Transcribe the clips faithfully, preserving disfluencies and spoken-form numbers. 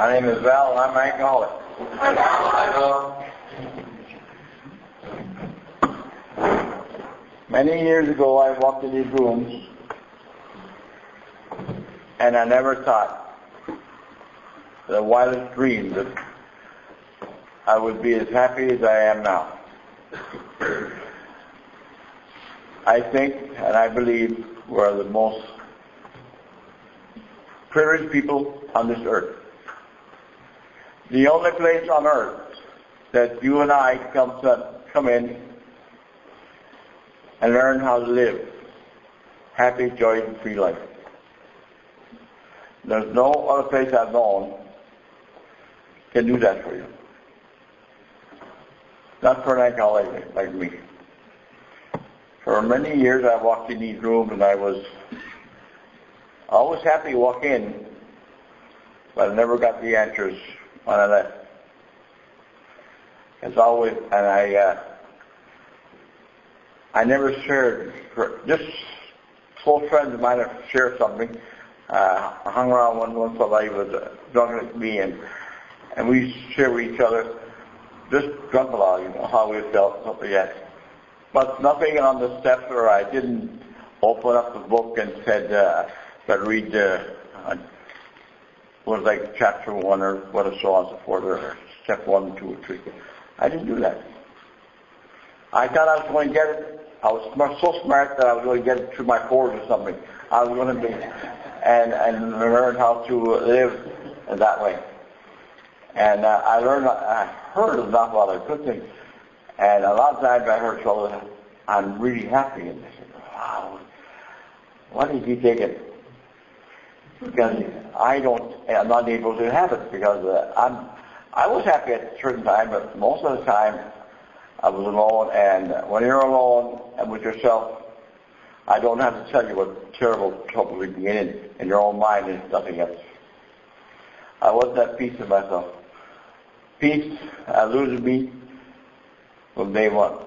My name is Val, and I'm an alcoholic. Many years ago, I walked in these rooms, and I never thought, the wildest dream, that I would be as happy as I am now. I think, and I believe, we're the most privileged people on this earth. The only place on earth that you and I come to, come in and learn how to live happy, joy, and free life. There's no other place I've known can do that for you. Not for an alcoholic like me. For many years I walked in these rooms and I was always happy to walk in, but I never got the answers when I left. It's always, and I, uh, I never shared. Just close friends of mine have shared something. Uh, I hung around one once while I was uh, drunk like me, and and we share with each other, just drunk a lot, you know, how we felt, something like that. But nothing on the steps, or I didn't open up the book and said, uh, but read the. Uh, was like chapter one or what or so on so forth, or step one, two, or three. I didn't do that. I thought I was going to get it. I was smart, so smart that I was going to get it through my fours or something. I was going to be, and and learn how to live that way. And uh, I learned, I heard an awful lot of good things. And a lot of times I heard trouble, I'm really happy. And I said, wow, what is he taking? Because I don't, I'm not able to have it, because uh, I'm, I was happy at a certain time, but most of the time I was alone, and when you're alone and with yourself, I don't have to tell you what terrible trouble you can get in, in your own mind and nothing else. I wasn't at peace with myself. Peace, I losing me from day one.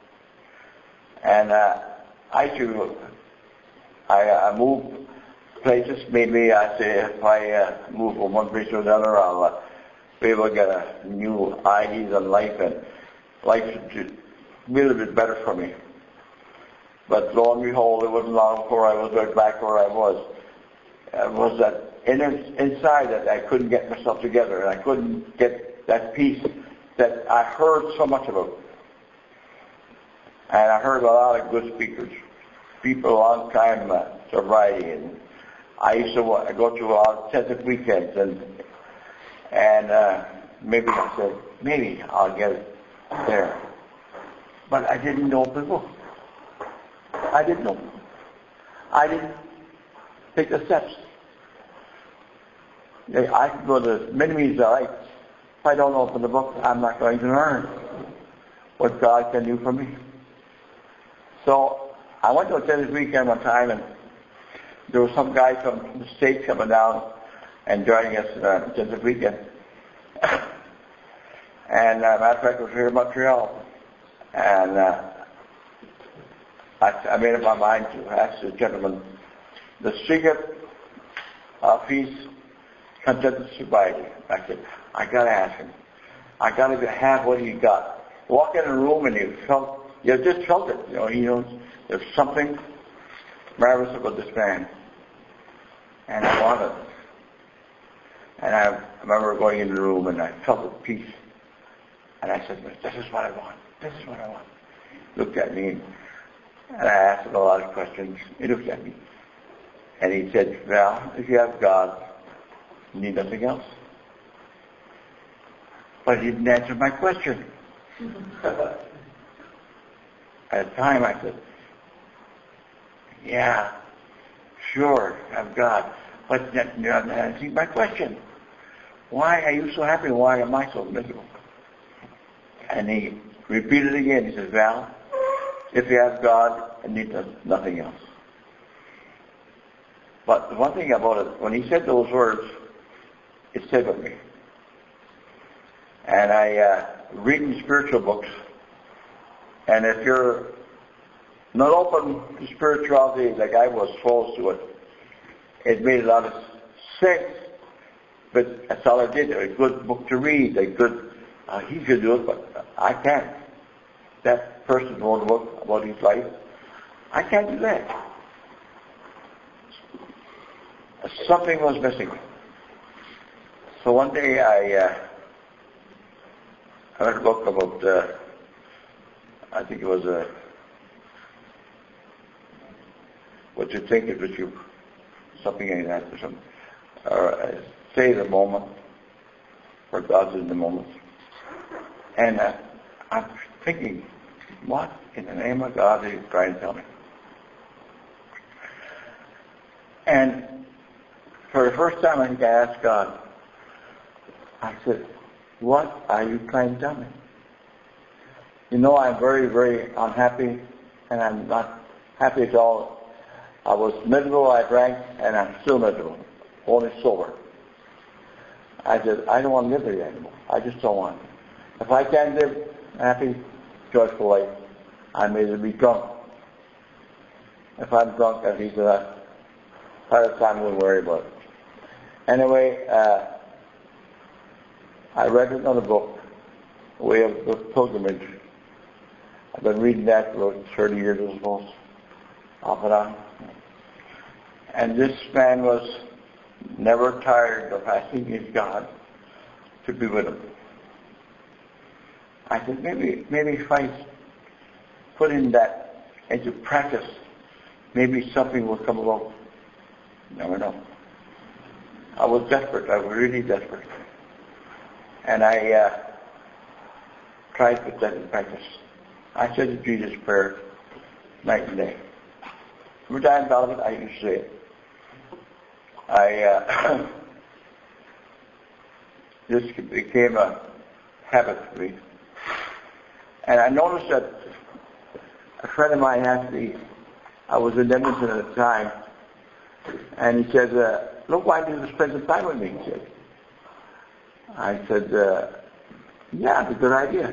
And uh, I too, I, I moved places. Maybe I say if I uh, move from one place to another, I'll uh, be able to get a new ideas on life, and life should be a little bit better for me. But lo and behold, it wasn't long before I was right back where I was. It was that in, inside that I couldn't get myself together, and I couldn't get that peace that I heard so much about. And I heard a lot of good speakers, people on time uh, sobriety, and I used to uh, go to a lot of intensive weekends, and and uh, maybe I said, maybe I'll get it there. But I didn't know the book. I didn't know. I didn't take the steps. I could go to many meetings I like. If I don't open the book, I'm not going to learn what God can do for me. So I went to a tennis weekend one time, and there was some guy from the States coming down and joining us uh, tennis weekend. And uh, matter of fact, I was here in Montreal, and uh, I, I made up my mind to ask the gentleman the secret of his contented sobriety. I said, I got to ask him. I got to have what he got. Walk in a room and you felt, you just felt it. You know, you know, there's something marvelous about this man, and I wanted it. And I remember going in the room and I felt at peace. And I said, this is what I want. This is what I want. He looked at me, and I asked him a lot of questions. He looked at me, and he said, Val, if you have God, you need nothing else. But he didn't answer my question. At the time I said, yeah, sure, I have God. But you're not answering my question. Why are you so happy? Why am I so miserable? And he repeated it again. He says, Val, if you have God, you need nothing else. But the one thing about it, when he said those words, it stayed with me. And I uh, read in spiritual books, and if you're not open to spirituality like I was exposed to it, it made a lot of sense but that's all I did. A good book to read, a good, uh, he could do it, but I can't. That person wrote a book about his life. I can't do that. Something was missing. So one day I, uh, I read a book about, uh, I think it was uh, what you think of what you, something like that or something. Or uh, stay the moment, for God's in the moment. And uh, I'm thinking, what in the name of God are you trying to tell me? And for the first time I think I asked God, I said, what are you trying to tell me? You know, I'm very, very unhappy, and I'm not happy at all. I was miserable, I drank, and I'm still miserable, only sober. I said, I don't want to live here anymore. I just don't want to. If I can't live a happy, joyful life, I may as well be drunk. If I'm drunk, at least that part of the time I wouldn't worry about it. Anyway, uh, I read another book, Way of the Pilgrimage. I've been reading that for about thirty years, I suppose, off and on. And this man was never tired of asking his God to be with him. I said, maybe, maybe if I put in that into practice, maybe something will come along. Never know. I was desperate. I was really desperate. And I uh, tried to put that in practice. I said the Jesus prayer night and day. Every time I thought of it, I used to say it. I, uh, this became a habit for me. And I noticed that a friend of mine asked me, I was in Edmonton at the time, and he said, uh, look, why didn't you spend some time with me? He said. I said, uh, yeah, it's a good idea.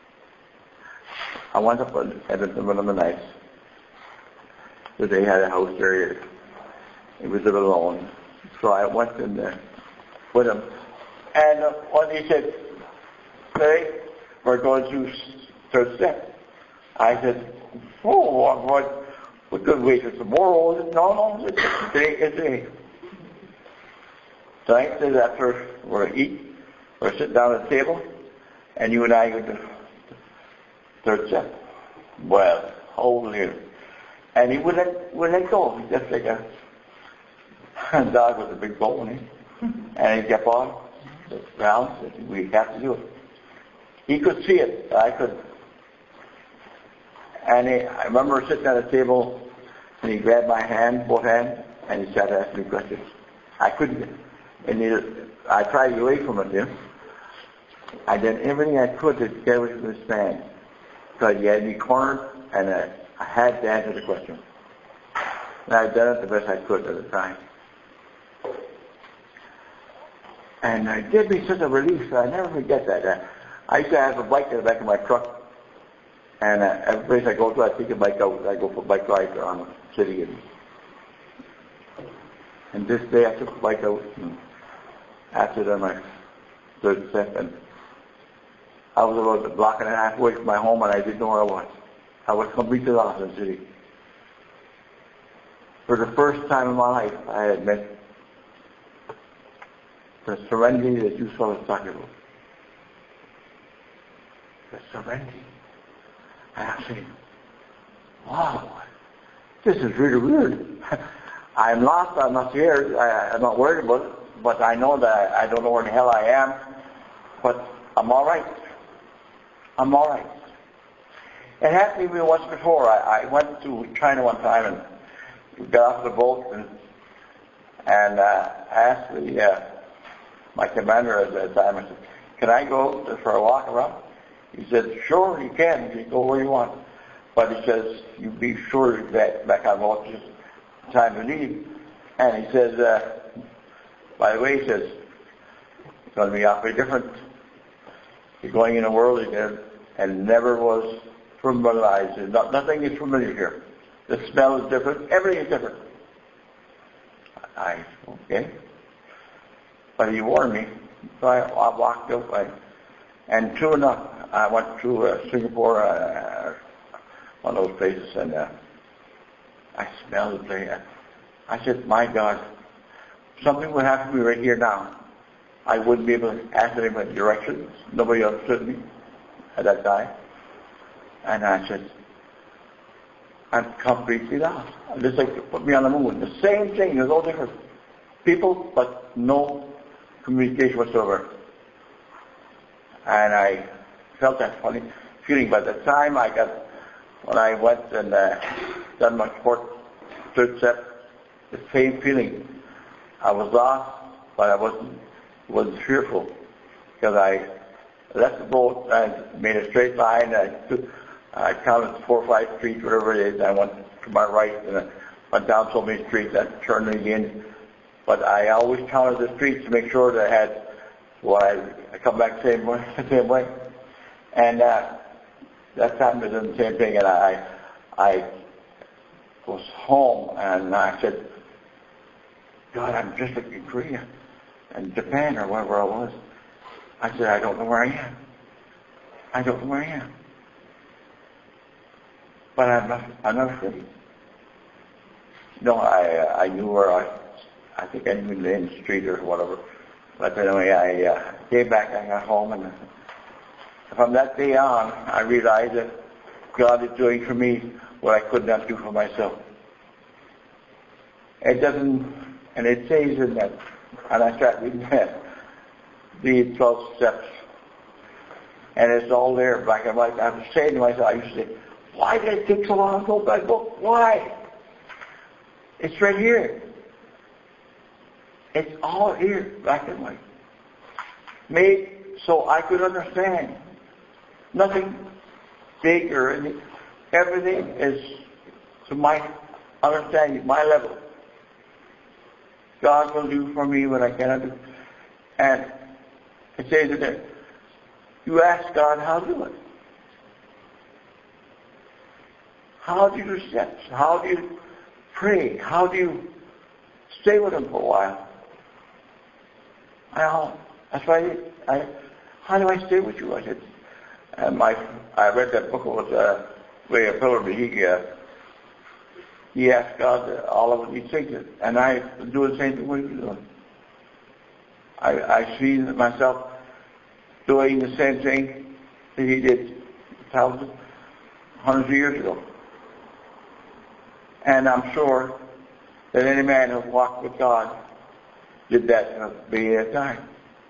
I went up to Edmonton one of the nights. So they had a house there. He was living alone. So I went in there with him. And uh, one day he said, today we're going through third step. I said, oh, what? We could wait for tomorrow. No, no, today is today. Tonight is after we're eat, we're sitting down at the table, and you and I go to third step. Well, holy. And he wouldn't let, wouldn't let go. He just like a, a dog with a big bone. Eh? And he kept on round. We have to do it. He could see it. I could. And he, I remember sitting at a table, and he grabbed my hand, both hands, and he started asking me questions. I couldn't. And he, I tried to get away from it, you know. I did everything I could to get away from this man. Because he had me cornered, and I, I had to answer the question. And I'd done it the best I could at the time. And it gave me such a relief. I never forget that. Uh, I used to have a bike in the back of my truck. And uh, every place I go to, I take a bike out. I go for bike rides around the city. And, and this day I took the bike out. And after that, my third step. And I was about a block and a half away from my home, and I didn't know where I was. I was completely lost in the city. For the first time in my life, I admit the serenity that you saw us talking about. The serenity. And I'm saying, wow, this is really weird. I'm lost, I'm not scared, I, I'm not worried about it, but I know that I, I don't know where the hell I am, but I'm all right. I'm all right. It happened to me once before. I, I went to China one time and we got off the boat and and uh, asked the, uh, my commander at that time, I said, can I go for a walk around? He said, sure, you can. You can go where you want. But he says, you be sure that back on boat, just time to leave. And he says, uh, by the way, he says, it's going to be awfully different. You're going in a world again, and never was familiarized. Not, nothing is familiar here. The smell is different. Everything is different. I, okay. But he warned me, so I, I walked out. I, and true enough, I went to uh, Singapore, uh, one of those places, and uh, I smelled the place. I said, my God, something would happen to me right here now. I wouldn't be able to ask anybody directions. Nobody understood me at that time. And I said, I'm completely lost. Just like put me on the moon. The same thing, there's no difference. People, but no communication whatsoever. And I felt that funny feeling. By the time I got, when I went and uh, done my fourth, third step, the same feeling. I was lost, but I wasn't, wasn't fearful. Because I left the boat, I made a straight line, I took, I counted four or five streets, whatever it is. I went to my right and I went down so many streets. I turned again. But I always counted the streets to make sure that I had, well, I, I come back the same way. The same way. And uh, that time I did the same thing. And I, I was home and I said, God, I'm just like in Korea and Japan or wherever I was. I said, I don't know where I am. I don't know where I am. But I'm not, I'm not afraid. No, I, I knew where I, I think I knew the end street or whatever. But anyway, I uh, came back, I got home, and from that day on, I realized that God is doing for me what I could not do for myself. It doesn't, and it says in that, and I start reading that, the twelve steps, and it's all there, black and white. I was saying to myself, I used to say, why did it take so long to open that book? Why? It's right here. It's all here, black and white. Made so I could understand. Nothing big or anything. Everything is to my understanding, my level. God will do for me what I cannot do. And it says in there, you ask God how to do it. How do you do steps? How do you pray? How do you stay with Him for a while? I, that's why I, I, how do I stay with you? I said, and my, I read that book. It was uh, Way of Pilgrimage. He, uh, he asked God all of these things, and I do the same thing what you're doing. I, I see myself doing the same thing that He did thousands, hundreds of years ago. And I'm sure that any man who walked with God did that in a beginning of time.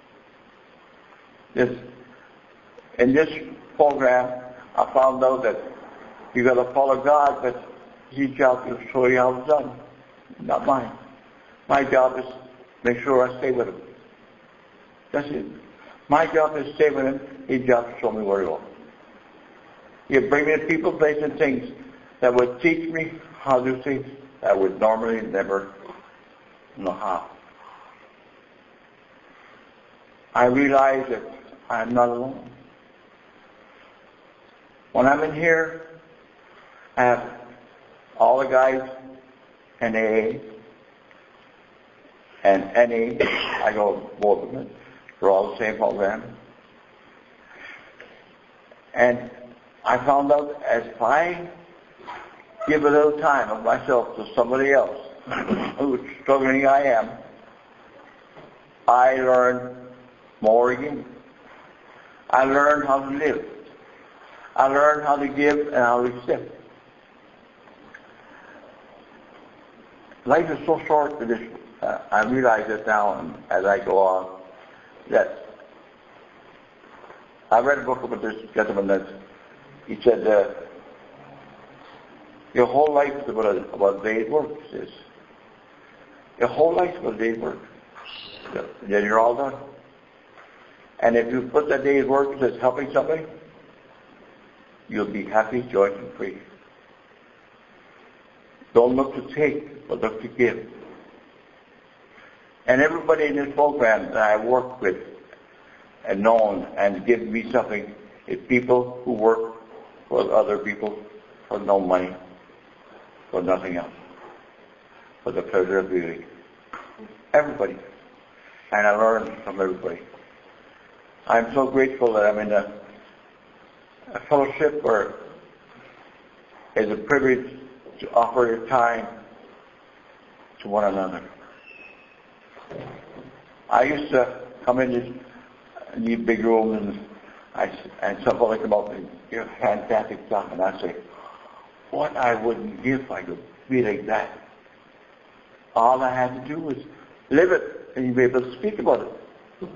This, in this program, I found out that you got to follow God, but His job is to show you how it's done, not mine. My job is to make sure I stay with Him. That's it. My job is to stay with Him. His job is to show me where to go. You bring me to people, places, and things that would teach me how to do things that I would normally never know how. I realize that I'm not alone. When I'm in here, I have all the guys in A A and N A. I go both of them. They're all the same program. And I found out as if I give a little time of myself to somebody else who's struggling I am, I learn more again. I learn how to live. I learn how to give and how to accept. Life is so short that this, uh, I realize it now and as I go on that I read a book about this gentleman that he said, uh, your whole life is about a, about a day's work, he says. Your whole life is about a day's work. Then you're all done. And if you put that day's work as helping somebody, you'll be happy, joyous, and free. Don't look to take, but look to give. And everybody in this program that I work with and known and give me something is people who work for other people for no money, for nothing else, for the pleasure of beauty. Everybody. and I learn from everybody. I'm so grateful that I'm in a, a fellowship where it's a privilege to offer your time to one another. I used to come in these big rooms and I, and somebody come up and give fantastic stuff, and I say, what I wouldn't give if I could be like that. All I had to do was live it, and you'd be able to speak about it.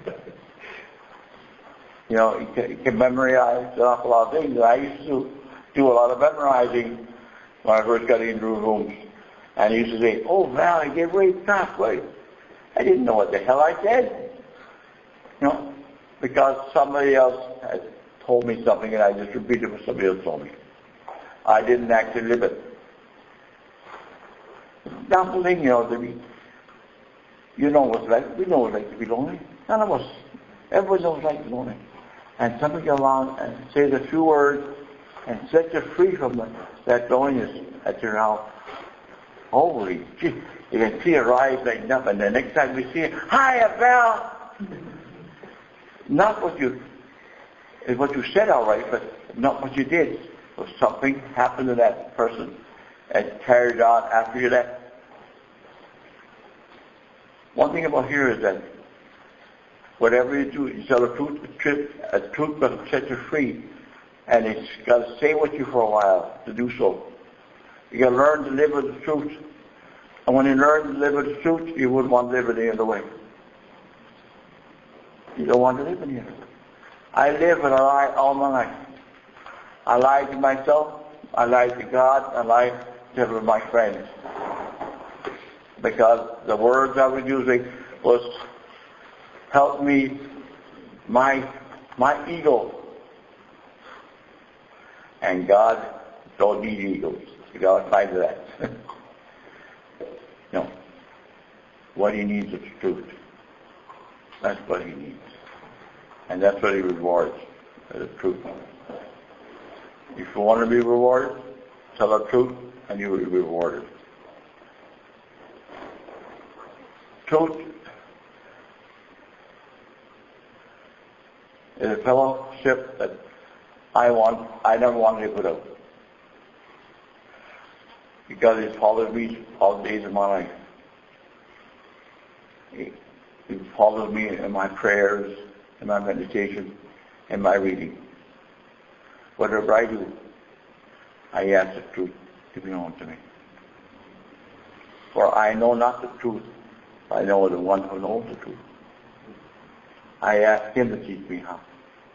You know, you can, you can memorize an awful lot of things. I used to do a lot of memorizing when I first got into rooms. And I used to say, oh, Val, I gave away halfway. I didn't know what the hell I said. You know, because somebody else had told me something and I just repeated what somebody else told me. I didn't actually live it. That's the thing, you know, to be, you know what it's like. We know what it's like to be lonely. None of us. Everyone knows what it's like to be lonely. And somebody come along and say the few words and set you free from the, that loneliness that you're now. Holy gee, you can see her eyes lighting up, and the next time we see her, hiya, Val. Not what you, what you said, all right, but not what you did. Or something happened to that person and carried on after you left. One thing about here is that whatever you do, you tell a truth, a truth, a truth will set you free, and it's got to stay with you for a while to do so. You got to learn to live with the truth. And when you learn to live with the truth, you wouldn't want to live any other way. You don't want to live any other way. I live with a lie all my life. I lied to myself, I lied to God, I lied to my friends. Because the words I was using was help me, my, my ego. And God don't need egos. You got to find that. No. What he needs is truth. That's what he needs. And that's what he rewards, the truth. If you want to be rewarded, tell the truth and you will be rewarded. Truth is a fellowship that I want, I never wanted to put out. Because it follows me all the days of my life. It, it follows me in my prayers, in my meditation, in my reading. Whatever I do, I ask the truth to be known to me. For I know not the truth, I know the one who knows the truth. I ask him to teach me how.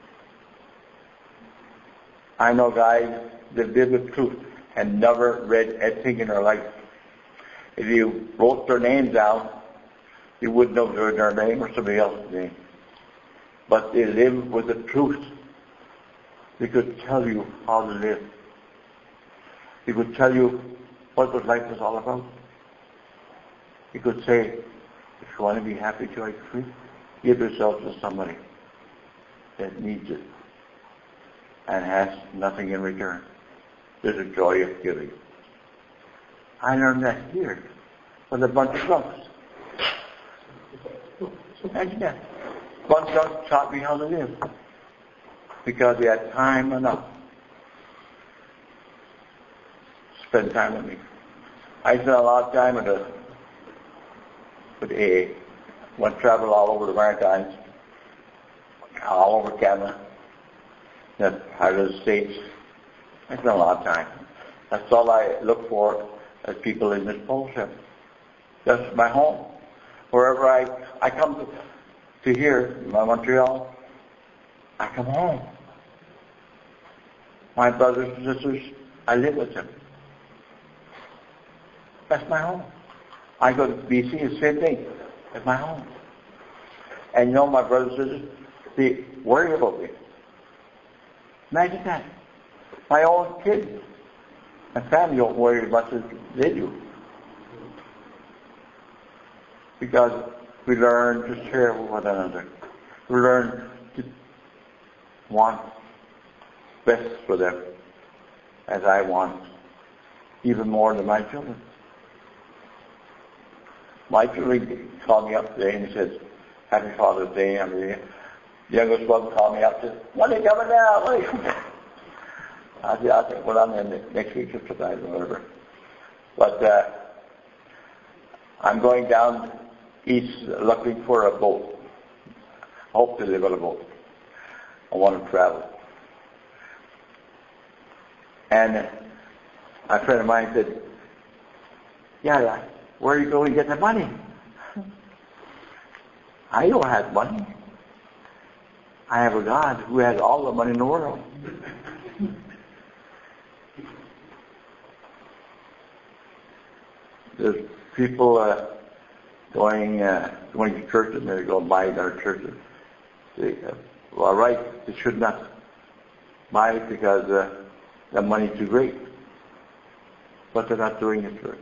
I know guys that live with truth and never read anything in their life. If you wrote their names down, you wouldn't know their, their name or somebody else's name. But they live with the truth. They could tell you how to live. They could tell you what what life is all about. They could say, if you want to be happy, joy, free, give yourself to somebody that needs it and has nothing in return. There's a joy of giving. I learned that here with a bunch of drunks. Imagine that. One drunk taught me how to live because he had time enough to spend time with me. I spent a lot of time with a with A A. Went travel all over the Maritimes, all over Canada, that part of the States. I spent a lot of time. That's all I look for as people in this fellowship. That's my home. Wherever I, I come to, to here, in Montreal, I come home. My brothers and sisters, I live with them. That's my home. I go to B C, the same thing. That's my home. And you know, my brothers and sisters, they worry about me. Imagine that. My own kids and family don't worry as much as they do. Because we learn to share with one another. We learn to want best for them as I want even more than my children. My children called me up today and he says, Happy Father's Day. And the youngest one called me up and said, when are you coming down? When are you coming down? I said, I think, well, I'm in next week or tonight or whatever. But uh, I'm going down east looking for a boat. Hope to live on a boat. I want to travel. And a friend of mine said, yeah, where are you going to get the money? I don't have money. I have a God who has all the money in the world. There's people uh, going uh, going to church and they're going to buy their churches. They, uh, well, right, they should not buy it because uh, the money's too great. But they're not doing it for,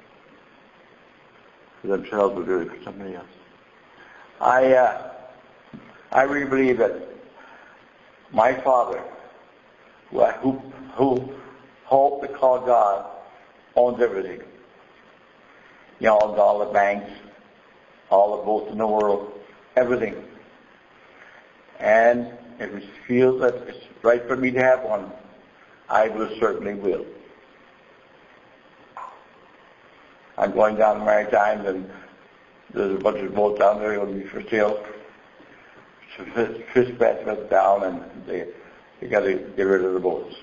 for themselves, or doing it for somebody else. I uh, I really believe that my father, who who, who hoped to call God, owns everything. He owns all the banks, all the boats in the world, everything. And if he feels that it's right for me to have one, I will certainly will. I'm going down the Maritimes, and there's a bunch of boats down there going to be for sale. So fish bets went down, and they they got to get rid of the boats.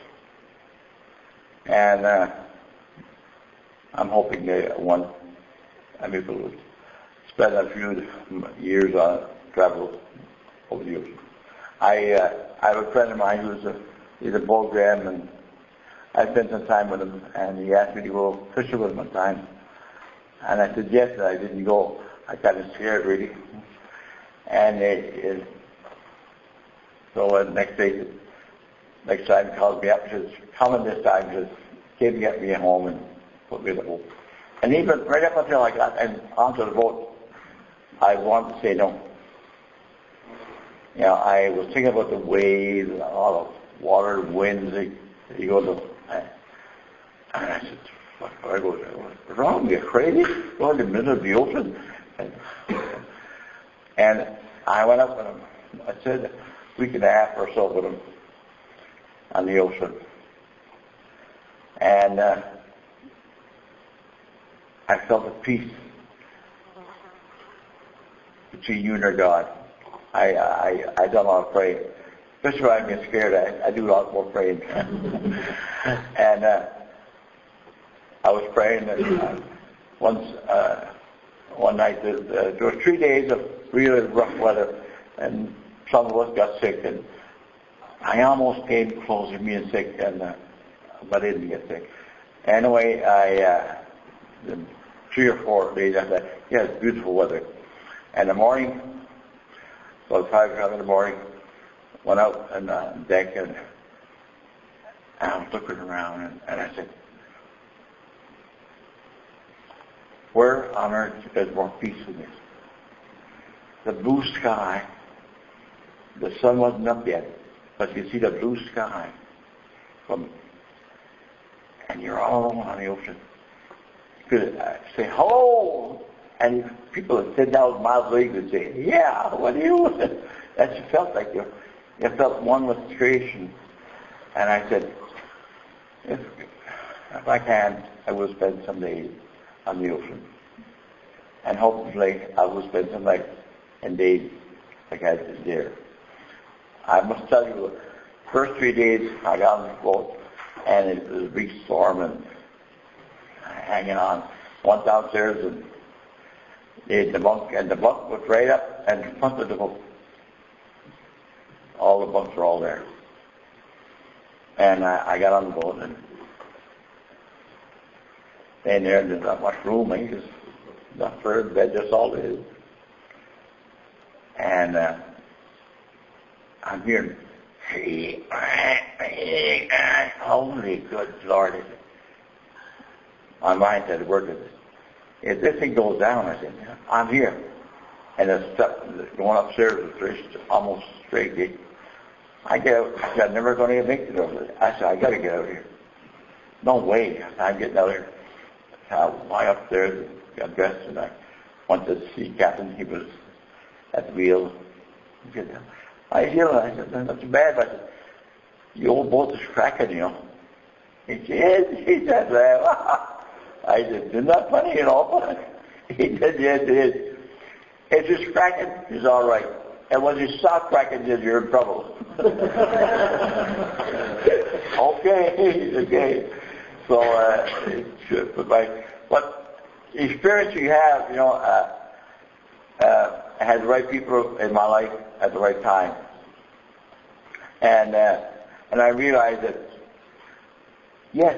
And uh, I'm hoping they one, and people will spend a few years on travel over the ocean. I uh, I have a friend of mine who's a he's a program, and I spent some time with him, and he asked me to go fishing with him one time. And I said yes, and I didn't go. I got scared really. And it, it, so uh, next day, next time he calls me up, he says, coming this time, he says, came to get me home and put me in the boat. And even right up until I got and onto the boat, I wanted to say no. You know, I was thinking about the waves and all the water, winds, that you go to, and I said, I go, what's wrong? You're crazy? Go in the middle of the ocean? And, and I went up with him. I said a week and a half or so with him on the ocean. And uh, I felt a peace between you and your God. I I I don't want to pray. Especially when I get scared, I, I do a lot more praying. and uh, I was praying, and uh, once uh, one night there, uh, there were three days of really rough weather, and some of us got sick, and I almost came close to being sick, and uh, but I didn't get sick. Anyway, I uh, the three or four days after that, yeah, it's beautiful weather. And in the morning, about five o'clock in the morning, went out on the deck, and I was looking around, and, and I said, where on earth is more peace than this? The blue sky, the sun wasn't up yet, but you see the blue sky from, and you're all alone on the ocean. You could uh, say, hello, and people at ten thousand miles away would say, yeah, what are you? That you felt like you, you felt one with creation. And I said, if, if I can, I will spend some days on the ocean. And hopefully I will spend some nights and days like I did there. I must tell you, the first three days I got on the boat, and it was a big storm, and hanging on. Went downstairs, and the bunk, and the bunk was right up in front of the boat. All the bunks were all there. And I, I got on the boat, and in there, there's not much room. I just not for a bed, just all it is. And uh, I'm hearing, holy good Lord. My mind said, where did this? If this thing goes down, I said, I'm here. And the step going upstairs was almost straight gate. I get out. I said, I'm never going to make it over there. I said, I got to get out of here. No way. I'm getting out of here. So I went upstairs, got dressed, and I went to see Captain. He was at the wheel. He said, "How you feeling?" I said, "Not too bad." But I said, "The old boat is cracking, you know." He said, he said, well, I said, "Isn't that funny, you know?" He said, "Yes, it is. If it's cracking, it's all right. And when you stop cracking, then you're in trouble." okay, okay. So, uh, it's, but, my, but the experience you have, you know, uh, uh, I had the right people in my life at the right time. And, uh, and I realized that, yes,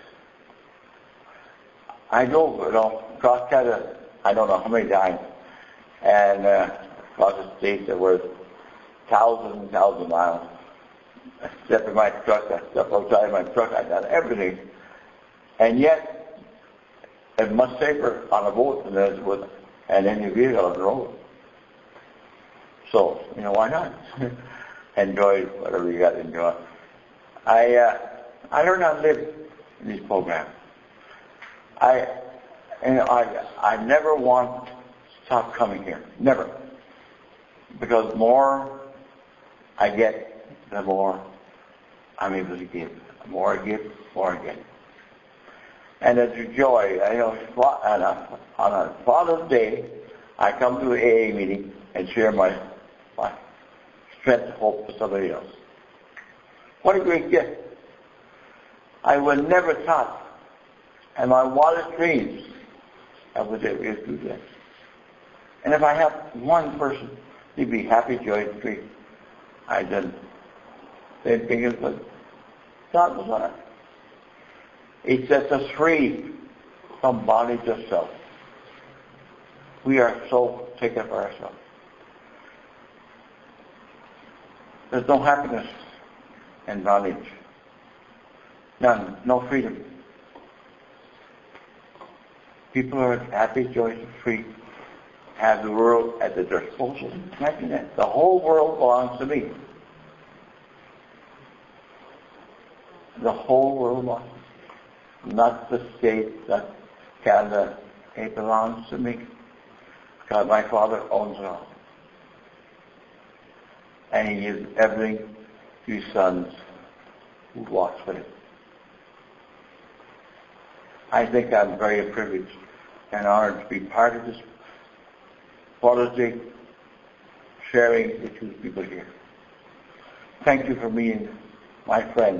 I drove, you know, across Canada, I don't know how many times, and uh, across the state there were thousands and thousands of miles. I stepped in my truck, I stepped outside my truck, I done everything. And yet, it's much safer on a boat than it is with an individual on the road. So, you know, why not? Enjoy whatever you got to enjoy. I, uh, I learned how to live in these programs. I, and I, I never want to stop coming here. Never. Because the more I get, the more I'm able to give. The more I give, the more I get. And it's a joy. I know on a, on a Father's Day, I come to an A A meeting and share my, my strength and hope with somebody else. What a great gift. I would never thought, in my wildest dreams, I would ever do that. And if I have one person, he'd be happy, joy, and free. I didn't. Same thing as what God was on it. He sets us free from bondage of self. We are so taken for ourselves. There's no happiness in bondage. None. No freedom. People are happy, joyous, and free. Have the world at their disposal. Imagine that. The whole world belongs to me. The whole world belongs to me. Not the state, not Canada. It belongs to me. Because my Father owns it all. And He gives everything to His sons who walks with Him. I think I'm very privileged and honored to be part of this Father's Day, sharing with you people here. Thank you for being my friend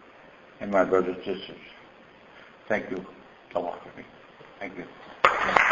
and my brothers and sisters. Thank you for walking with me. Thank you.